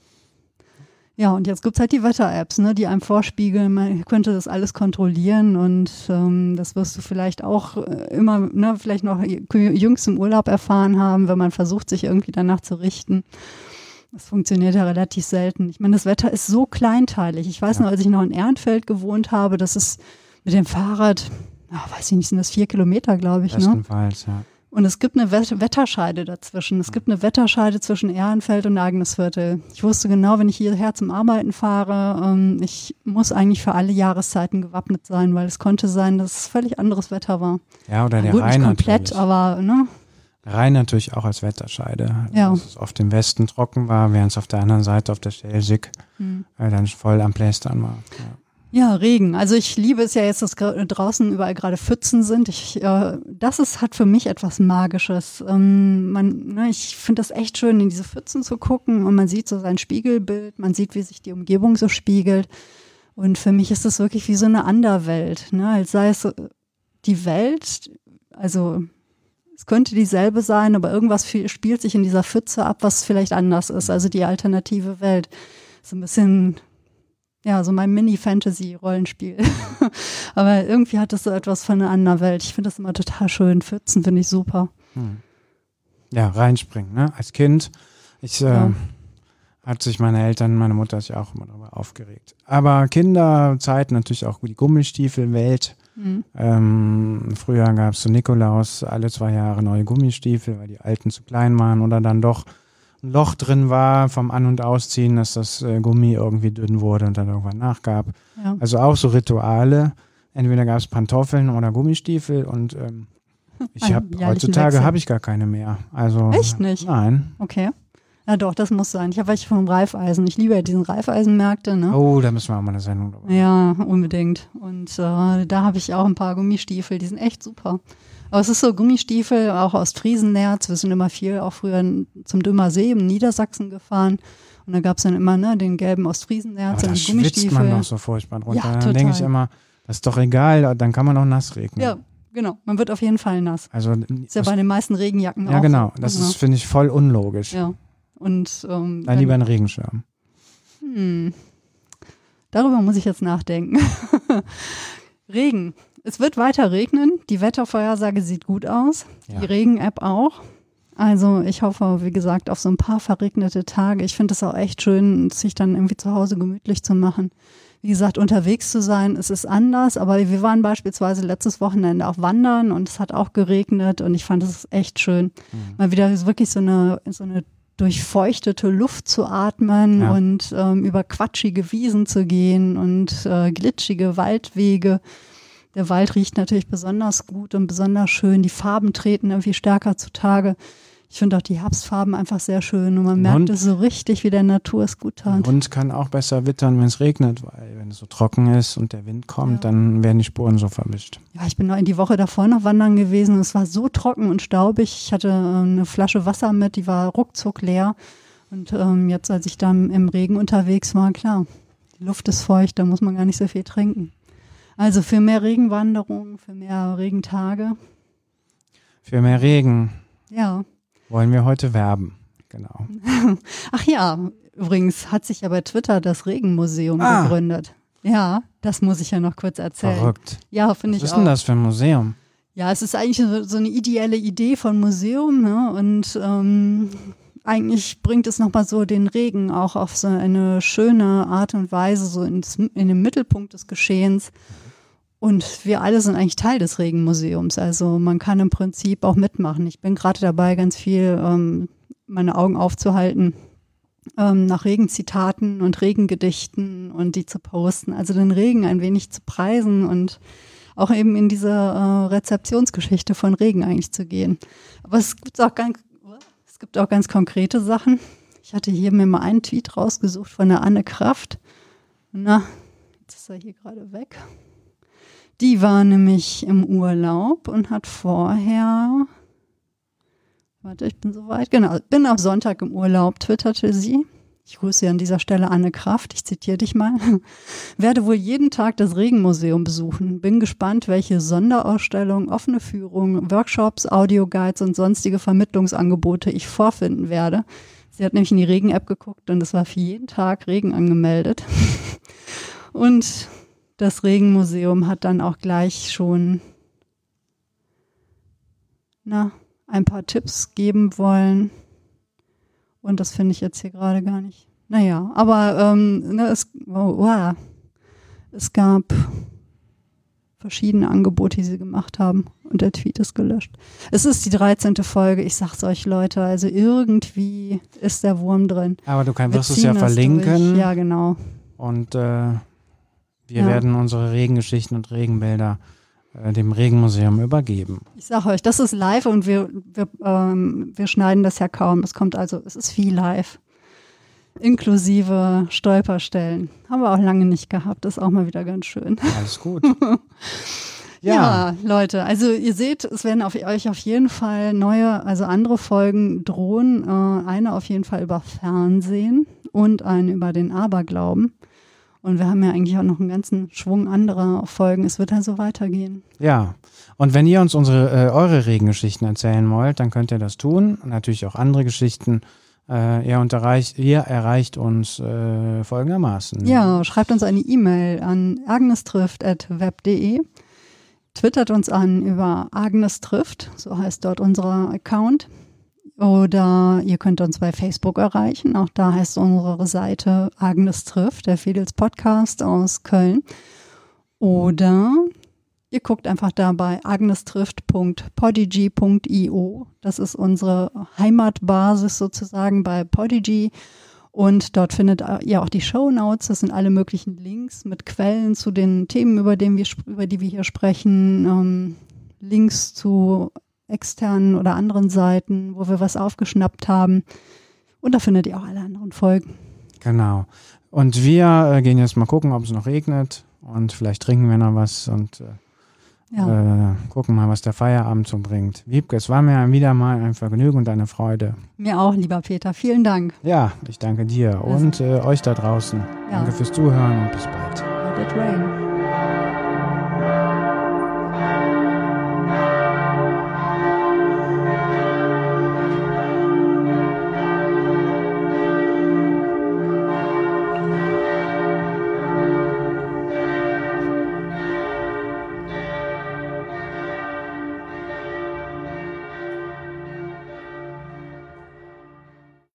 Ja, und jetzt gibt's halt die Wetter-Apps, ne, die einem vorspiegeln, man könnte das alles kontrollieren und ähm, das wirst du vielleicht auch äh, immer, ne, vielleicht noch jüngst im Urlaub erfahren haben, wenn man versucht, sich irgendwie danach zu richten. Das funktioniert ja relativ selten. Ich meine, das Wetter ist so kleinteilig. Ich weiß Ja. noch, als ich noch in Ehrenfeld gewohnt habe, das ist mit dem Fahrrad, ach, weiß ich nicht, sind das vier Kilometer, glaube ich, ne? Bestenfalls, ja. Und es gibt eine Wet- Wetterscheide dazwischen. Es gibt eine Wetterscheide zwischen Ehrenfeld und Agnesviertel. Ich wusste genau, wenn ich hierher zum Arbeiten fahre, ähm, ich muss eigentlich für alle Jahreszeiten gewappnet sein, weil es konnte sein, dass es völlig anderes Wetter war. Ja, oder der Gut, Rhein nicht komplett, natürlich. aber ne? Rhein natürlich auch als Wetterscheide. Ja. Dass es auf dem Westen trocken war, während es auf der anderen Seite auf der Schelsig Hm. äh, dann voll am Plästern war. Ja. Ja, Regen. Also ich liebe es ja jetzt, dass gra- draußen überall gerade Pfützen sind. Ich, äh, das ist, hat für mich etwas Magisches. Ähm, man, ne, ich finde das echt schön, in diese Pfützen zu gucken und man sieht so sein Spiegelbild, man sieht, wie sich die Umgebung so spiegelt. Und für mich ist das wirklich wie so eine Anderwelt, ne? Als sei es so die Welt, also es könnte dieselbe sein, aber irgendwas viel, spielt sich in dieser Pfütze ab, was vielleicht anders ist, also die alternative Welt. So ein bisschen, ja, so mein Mini-Fantasy-Rollenspiel. Aber irgendwie hat das so etwas von einer anderen Welt. Ich finde das immer total schön. Pfützen finde ich super. Hm. Ja, reinspringen, ne? Als Kind. Ich äh, Ja. hat sich meine Eltern, meine Mutter sich auch immer darüber aufgeregt. Aber Kinderzeit natürlich auch die Gummistiefelwelt. Mhm. Ähm, früher gab es zu Nikolaus alle zwei Jahre neue Gummistiefel, weil die alten zu klein waren oder dann doch ein Loch drin war vom An- und Ausziehen, dass das äh, Gummi irgendwie dünn wurde und dann irgendwann nachgab. Ja. Also auch so Rituale. Entweder gab es Pantoffeln oder Gummistiefel und ähm, ich Ein habe jährlichen heutzutage Wechsel. habe ich gar keine mehr. Also Echt nicht? Nein. Okay. Ja doch, das muss sein. Ich habe welche vom Reifeisen. Ich liebe ja diesen Reifeisenmärkte, ne? Oh, da müssen wir auch mal eine Sendung drüber machen. Ja, unbedingt. Und äh, da habe ich auch ein paar Gummistiefel, die sind echt super. Aber es ist so Gummistiefel, auch aus Friesennerz. Wir sind immer viel auch früher in- zum Dümmer See in Niedersachsen gefahren. Und da gab es dann immer ne, den gelben Ostfriesenerz Aber und da die schwitzt Gummistiefel. man doch so furchtbar drunter. Ja, Dann denke ich total. immer, das ist doch egal, dann kann man auch nass regnen. Ja, genau. Man wird auf jeden Fall nass. Also, Ist ja das, bei den meisten Regenjacken auch ja genau, so. das Ja. ist, finde ich, voll unlogisch. Ja. Und ähm, Dann lieber einen Regenschirm. Hm. Darüber muss ich jetzt nachdenken. Regen. Es wird weiter regnen. Die Wettervorhersage sieht gut aus. Ja. Die Regen-App auch. Also ich hoffe, wie gesagt, auf so ein paar verregnete Tage. Ich finde es auch echt schön, sich dann irgendwie zu Hause gemütlich zu machen. Wie gesagt, unterwegs zu sein, es ist anders. Aber wir waren beispielsweise letztes Wochenende auch wandern und es hat auch geregnet und ich fand es echt schön, Mhm. mal wieder wirklich so eine, so eine durchfeuchtete Luft zu atmen Ja. und ähm, über quatschige Wiesen zu gehen und äh, glitschige Waldwege. Der Wald riecht natürlich besonders gut und besonders schön. Die Farben treten irgendwie stärker zutage. Ich finde auch die Herbstfarben einfach sehr schön und man Ein merkt Hund- es so richtig, wie der Natur es gut Ein tat. Hund kann auch besser wittern, wenn es regnet, weil wenn es so trocken ist und der Wind kommt, Ja. dann werden die Spuren so vermischt. Ja, ich bin noch in die Woche davor noch wandern gewesen. Es war so trocken und staubig. Ich hatte ähm, eine Flasche Wasser mit, die war ruckzuck leer. Und ähm, jetzt, als ich dann im Regen unterwegs war, klar, die Luft ist feucht, da muss man gar nicht so viel trinken. Also für mehr Regenwanderung, für mehr Regentage. Für mehr Regen Ja. wollen wir heute werben. Genau. Ach ja, übrigens hat sich ja bei Twitter das Regenmuseum Ah. gegründet. Ja, das muss ich ja noch kurz erzählen. Verrückt. Ja, finde Was ich ist auch. denn das für ein Museum? Ja, es ist eigentlich so, so eine ideelle Idee von Museum, ne? Und ähm, eigentlich bringt es nochmal so den Regen auch auf so eine schöne Art und Weise so ins, in den Mittelpunkt des Geschehens. Und wir alle sind eigentlich Teil des Regenmuseums. Also man kann im Prinzip auch mitmachen. Ich bin gerade dabei, ganz viel ähm, meine Augen aufzuhalten ähm, nach Regenzitaten und Regengedichten und die zu posten. Also den Regen ein wenig zu preisen und auch eben in diese äh, Rezeptionsgeschichte von Regen eigentlich zu gehen. Aber es gibt auch ganz, es gibt auch ganz konkrete Sachen. Ich hatte hier mir mal einen Tweet rausgesucht von der Anne Kraft. Na, jetzt ist er hier gerade weg. Die war nämlich im Urlaub und hat vorher, warte, ich bin soweit, genau, bin am Sonntag im Urlaub, twitterte sie. Ich grüße an dieser Stelle Anne Kraft, ich zitiere dich mal. Werde wohl jeden Tag das Regenmuseum besuchen. Bin gespannt, welche Sonderausstellungen, offene Führungen, Workshops, Audioguides und sonstige Vermittlungsangebote ich vorfinden werde. Sie hat nämlich in die Regen-App geguckt und es war für jeden Tag Regen angemeldet. Und das Regenmuseum hat dann auch gleich schon na, ein paar Tipps geben wollen. Und das finde ich jetzt hier gerade gar nicht. Naja, aber ähm, ne, es, oh, wow. es gab verschiedene Angebote, die sie gemacht haben. Und der Tweet ist gelöscht. Es ist die dreizehnte Folge. Ich sag's euch, Leute. Also irgendwie ist der Wurm drin. Aber du kannst es ja verlinken. Durch. Ja, genau. Und äh, wir ja. werden unsere Regengeschichten und Regenbilder äh, dem Regenmuseum übergeben. Ich sag euch, das ist live und wir, wir, ähm, wir schneiden das ja kaum. Es kommt also, es ist viel live. Inklusive Stolperstellen. Haben wir auch lange nicht gehabt. Das ist auch mal wieder ganz schön. Alles gut. Ja. ja, Leute, also ihr seht, es werden auf euch auf jeden Fall neue, also andere Folgen drohen. Äh, eine auf jeden Fall über Fernsehen und eine über den Aberglauben. Und wir haben ja eigentlich auch noch einen ganzen Schwung anderer Folgen. Es wird also weitergehen. Ja, und wenn ihr uns unsere äh, eure Regengeschichten erzählen wollt, dann könnt ihr das tun. Und natürlich auch andere Geschichten. Äh, ihr, unterreicht, ihr erreicht uns äh, folgendermaßen. Ja, schreibt uns eine E-Mail an agnestrifft at web punkt de. Twittert uns an über Agnes trifft, so heißt dort unser Account. Oder ihr könnt uns bei Facebook erreichen, auch da heißt unsere Seite Agnes trifft, der Fedels Podcast aus Köln. Oder ihr guckt einfach da bei agnestrifft punkt podigy punkt io. Das ist unsere Heimatbasis sozusagen bei Podigy. Und dort findet ihr auch die Shownotes. Das sind alle möglichen Links mit Quellen zu den Themen, über, den wir, über die wir hier sprechen. Ähm, Links zu externen oder anderen Seiten, wo wir was aufgeschnappt haben. Und da findet ihr auch alle anderen Folgen. Genau. Und wir äh, gehen jetzt mal gucken, ob es noch regnet. Und vielleicht trinken wir noch was und äh, ja. äh, gucken mal, was der Feierabend so bringt. Wiebke, es war mir wieder mal ein Vergnügen und eine Freude. Mir auch, lieber Peter. Vielen Dank. Ja, ich danke dir also. und äh, euch da draußen. Ja. Danke fürs Zuhören und bis bald. Let it rain.